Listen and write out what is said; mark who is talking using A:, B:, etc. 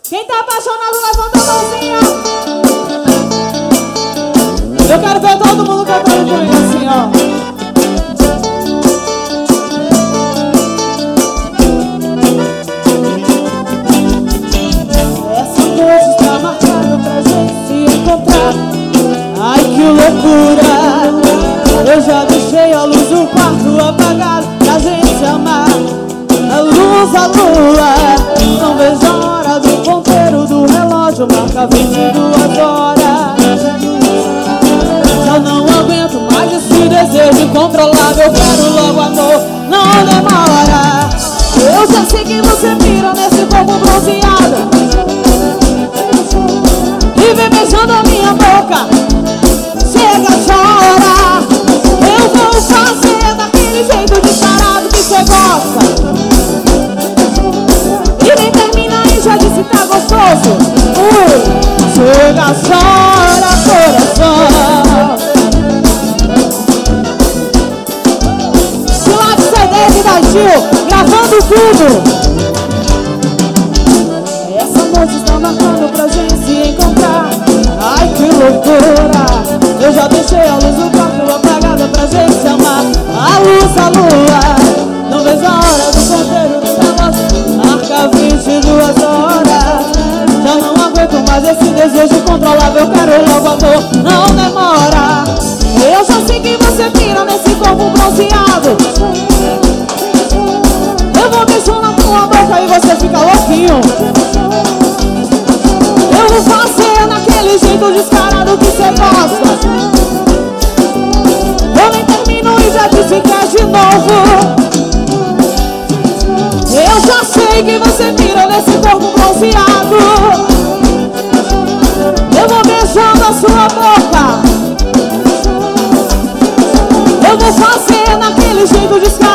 A: Quem tá apaixonado, levanta a mãozinha. Eu quero ver todo mundo cantando comigo assim, ó. Essa noite está marcada pra gente se encontrar. Ai, que loucura. Eu já deixei a luz do quarto apagada pra gente se amar. A luz, a lua, não vejo a hora do ponteiro do relógio marca 22 horas. Já não aguento mais esse desejo incontrolável. Eu quero logo amor, não demora. Eu já sei que você pira nesse corpo bronzeado e vem beijando a minha boca. Chega, chora. Eu vou fazer daquele jeito descarado que você gosta. E nem termina e já disse que tá gostoso. Chega, chora, coração. De lá de CD de da Gil, gravando tudo. Essa noite está marcando pra gente se encontrar. Ai, que loucura. Eu já deixei a luz do quarto apagada pra gente se amar. A luz, a lua, não vejo a hora do ponteiro do relógio marca 22 horas. Já não aguento mais esse desejo incontrolável. Eu quero logo amor, não demora. Eu já sei que você pira nesse corpo bronzeado. Eu vou beijando na tua boca e você fica louquinho. Eu vou fazer naquele jeito descarado que você gosta. Eu nem termino e já disse que é de novo. Eu já sei que você pira nesse corpo bronzeado. Eu vou beijando a sua boca. Eu vou fazer naquele jeito descarado.